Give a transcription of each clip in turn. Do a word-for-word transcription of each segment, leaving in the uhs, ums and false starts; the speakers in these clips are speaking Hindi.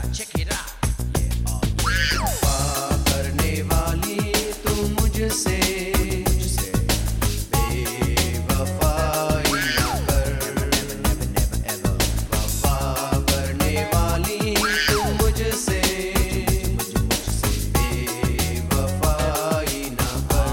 out, check it out. Yeah, oh yeah. वफा करने वाली तू मुझसे बेवफाई ना कर। Never, never, never, ever. वफा करने वाली तू मुझसे बेवफाई ना कर।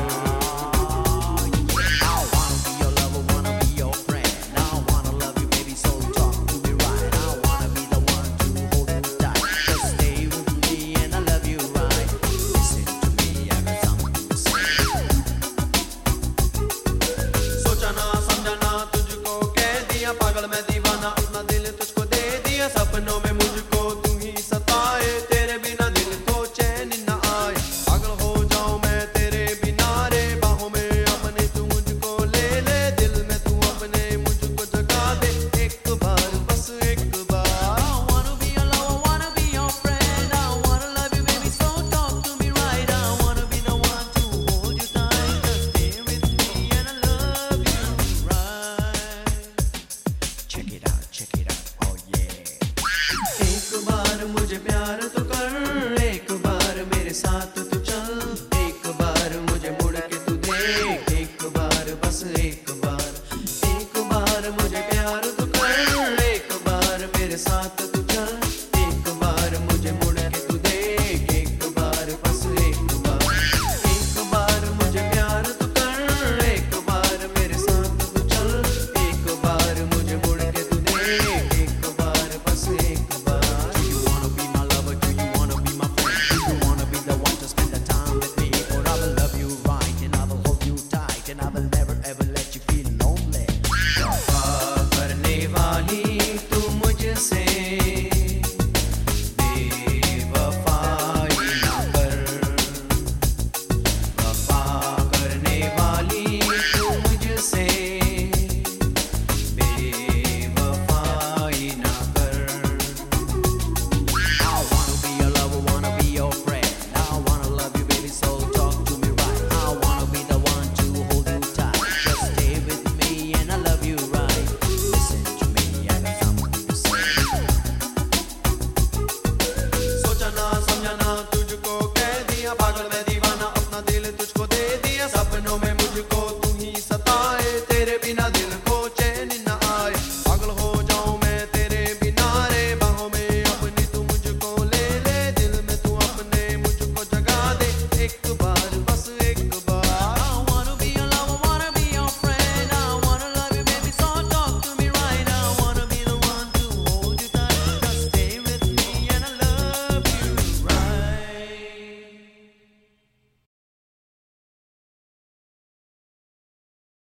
I wanna be your lover, wanna be your friend. I wanna love you, baby, so talk to me right. I wanna be the one to hold you tight. Just stay with me and I love you right. Listen to me, I got something to say. सोचा ना समझा ना तुझको कह दिया पागल मैं दीवाना, अपना दिल तुझको दे दिया। सपनों में मुझको तू ही सताए, तेरे बिना दिल को चैन न आए। पागल हो जाऊं मैं तेरे बिना रे, बाहों में अपने तू मुझको ले ले। दिल में तू अपने मुझको जगा दे एक बार, बस एक बार। I wanna be your lover, wanna be your friend. I wanna love you, baby, so talk to me right. I wanna be the one to hold you tight. Just stay with me and I love you right. Check it out, check it out, oh yeah. एक बार मुझे प्यार